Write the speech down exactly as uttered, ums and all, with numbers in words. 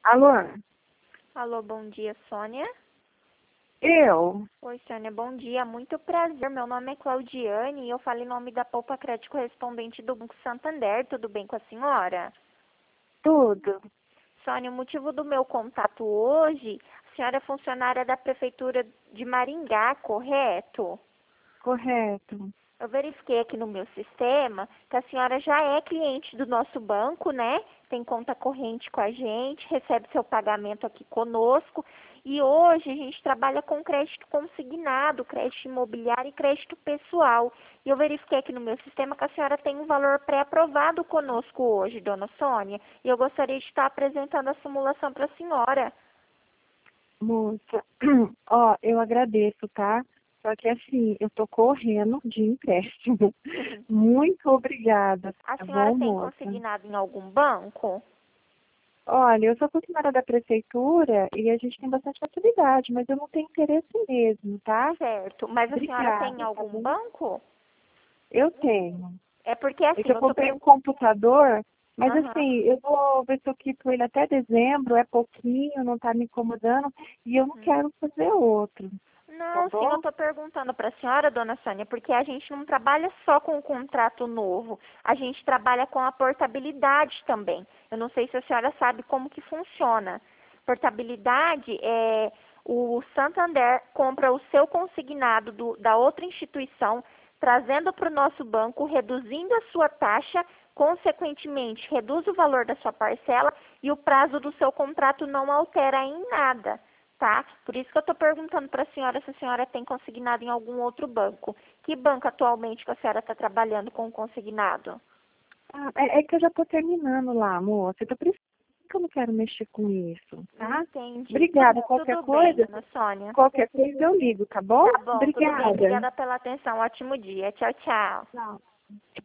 Alô? Alô, bom dia, Sônia. Eu? Oi, Sônia, bom dia. Muito prazer. Meu nome é Claudiane e eu falo em nome da Poupa Crédito correspondente do Banco Santander. Tudo bem com a senhora? Tudo. Sônia, o motivo do meu contato hoje, a senhora é funcionária da Prefeitura de Maringá, correto? Correto. Eu verifiquei aqui no meu sistema que a senhora já é cliente do nosso banco, né? Tem conta corrente com a gente, recebe seu pagamento aqui conosco. E hoje a gente trabalha com crédito consignado, crédito imobiliário e crédito pessoal. E eu verifiquei aqui no meu sistema que a senhora tem um valor pré-aprovado conosco hoje, dona Sônia. E eu gostaria de estar apresentando a simulação para a senhora. Moça, ó, eu agradeço, tá? Só que assim, eu tô correndo de empréstimo. Muito obrigada, A tá senhora bom, tem moça? consignado em algum banco? Olha, eu sou funcionária da prefeitura e a gente tem bastante facilidade, mas eu não tenho interesse mesmo, tá? Certo. Mas a senhora tem em Obrigada, tá algum bom? banco? Eu tenho. É porque É assim, que eu eu tô comprei per... um computador, mas Aham. assim, eu vou ver se eu quito ele até dezembro, é pouquinho, não tá me incomodando, e eu não Uhum. quero fazer outro, tá Não, sim, eu bom? tô perguntando para a senhora, dona Sônia, porque a gente não trabalha só com o contrato novo, a gente trabalha com a portabilidade também. Eu não sei se a senhora sabe como que funciona. Portabilidade é o Santander compra o seu consignado do, da outra instituição, trazendo para o nosso banco, reduzindo a sua taxa, consequentemente reduz o valor da sua parcela e o prazo do seu contrato não altera em nada. Tá? Por isso que eu estou perguntando para a senhora se a senhora tem consignado em algum outro banco. Que banco atualmente que a senhora está trabalhando com consignado? Ah, é, é que eu já tô terminando lá, moça, então por isso que eu não quero mexer com isso, tá? Entendi. Obrigada, Tudo, qualquer tudo bem, coisa, dona Sônia. qualquer coisa eu ligo, tá bom? Tá bom, tudo bem. Obrigada. Obrigada pela atenção. Ótimo dia. Tchau, tchau. Tchau.